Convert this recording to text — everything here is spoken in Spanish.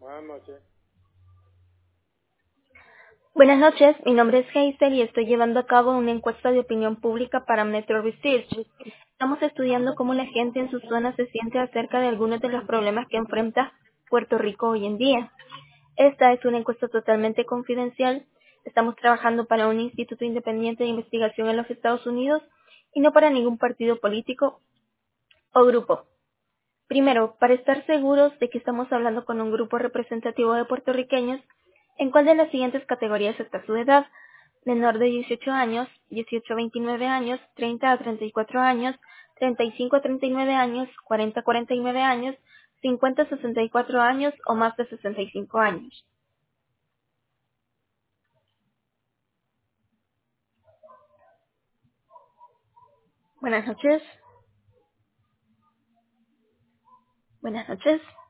Buenas noches. Buenas noches, mi nombre es Hazel y estoy llevando a cabo una encuesta de opinión pública para Metro Research. Estamos estudiando cómo la gente en su zona se siente acerca de algunos de los problemas que enfrenta Puerto Rico hoy en día. Esta es una encuesta totalmente confidencial. Estamos trabajando para un instituto independiente de investigación en los Estados Unidos y no para ningún partido político o grupo. Primero, para estar seguros de que estamos hablando con un grupo representativo de puertorriqueños, ¿en cuál de las siguientes categorías está su edad? Menor de 18 años, 18 a 29 años, 30 a 34 años, 35 a 39 años, 40 a 49 años, 50 a 64 años o más de 65 años. Buenas noches. Buenas noches.